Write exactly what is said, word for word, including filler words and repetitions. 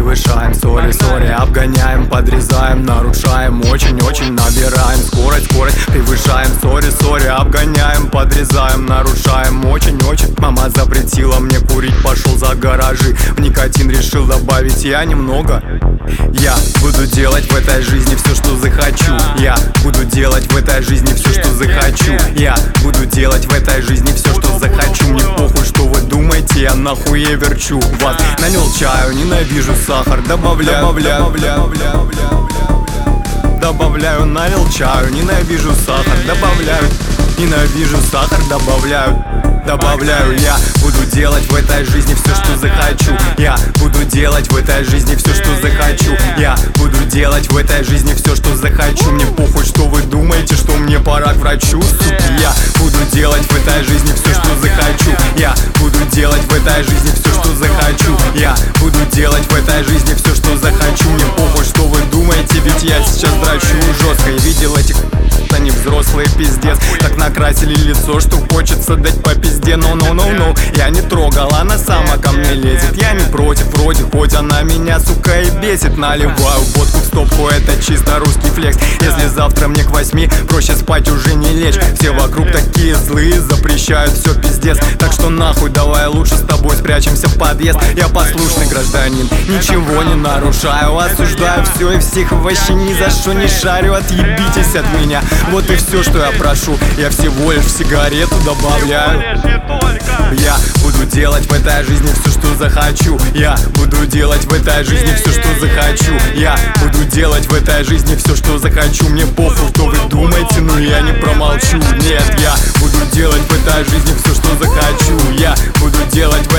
превышаем. Сори, сори, обгоняем, подрезаем, нарушаем, очень-очень набираем скорость, скорость превышаем. Сори, сори, обгоняем, подрезаем, нарушаем, очень-очень. Мама запретила мне курить, пошел за гаражи. В никотин решил добавить я немного. Я буду делать в этой жизни все, что захочу. Я буду делать в этой жизни все, что захочу. Я буду делать в этой жизни все, что захочу. Мне похуй, что вы думаете, я нахуе верчу вас. Налил чаю, ненавижу сахар, добавляю, добавляю, добавляю, добавляю, налил чаю, ненавижу сахар, добавляю, ненавижу сахар, добавляю. Добавляю, я буду делать в этой жизни все, что захочу. Я буду делать в этой жизни все, что захочу. Я буду делать в этой жизни все, что захочу. Мне похуй, что вы думаете, что мне пора к врачу, суки. Я буду делать в этой жизни все, что захочу. Я буду делать в этой жизни все, что захочу. Я буду делать в этой жизни все, что захочу. Мне похуй, что вы думаете, ведь я сейчас драчу жестко. И видел этих они взрослые, пиздец. Так накрасили лицо, что хочется дать по пизде. Но, но, но, но, я не трогал, она сама ко мне лезет. Я не против, вроде, хоть она меня, сука, и бесит. Наливаю водку в стопку, это чисто русский флекс. Если завтра мне к восьми, проще спать уже не лечь. Все вокруг такие злые, запрещают все, пиздец. Так что нахуй, давай лучше с тобой спрячемся в подъезд. Я послушный гражданин, ничего не нарушаю. Осуждаю все и всех, вообще ни за что не шарю. Отъебитесь от меня, вот и все, что я прошу. Я всего лишь в сигарету добавляю. Я буду делать в этой жизни все, что захочу. Я буду делать в этой жизни все, что захочу. Я буду делать в этой жизни все, что захочу. Мне похуй, что вы думаете, но я не промолчу. Нет, я буду делать в этой жизни все, что захочу. Я буду делать в